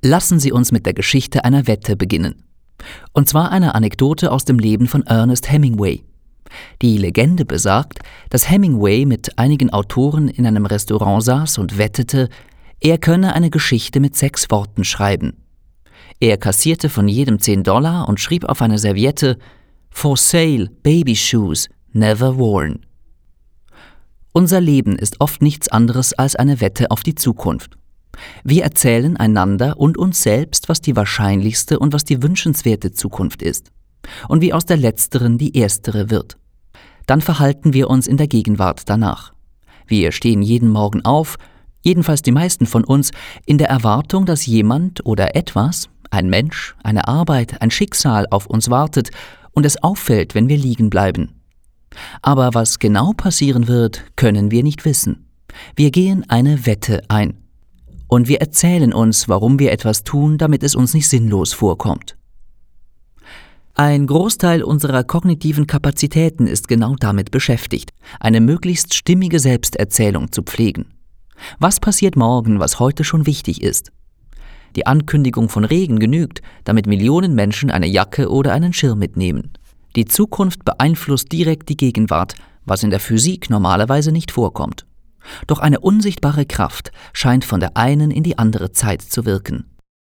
Lassen Sie uns mit der Geschichte einer Wette beginnen. Und zwar einer Anekdote aus dem Leben von Ernest Hemingway. Die Legende besagt, dass Hemingway mit einigen Autoren in einem Restaurant saß und wettete, er könne eine Geschichte mit 6 Worten schreiben. Er kassierte von jedem $10 und schrieb auf eine Serviette „For sale, baby shoes, never worn". Unser Leben ist oft nichts anderes als eine Wette auf die Zukunft. Wir erzählen einander und uns selbst, was die wahrscheinlichste und was die wünschenswerte Zukunft ist und wie aus der letzteren die erstere wird. Dann verhalten wir uns in der Gegenwart danach. Wir stehen jeden Morgen auf, jedenfalls die meisten von uns, in der Erwartung, dass jemand oder etwas, ein Mensch, eine Arbeit, ein Schicksal auf uns wartet und es auffällt, wenn wir liegen bleiben. Aber was genau passieren wird, können wir nicht wissen. Wir gehen eine Wette ein. Und wir erzählen uns, warum wir etwas tun, damit es uns nicht sinnlos vorkommt. Ein Großteil unserer kognitiven Kapazitäten ist genau damit beschäftigt, eine möglichst stimmige Selbsterzählung zu pflegen. Was passiert morgen, was heute schon wichtig ist? Die Ankündigung von Regen genügt, damit Millionen Menschen eine Jacke oder einen Schirm mitnehmen. Die Zukunft beeinflusst direkt die Gegenwart, was in der Physik normalerweise nicht vorkommt. Doch eine unsichtbare Kraft scheint von der einen in die andere Zeit zu wirken.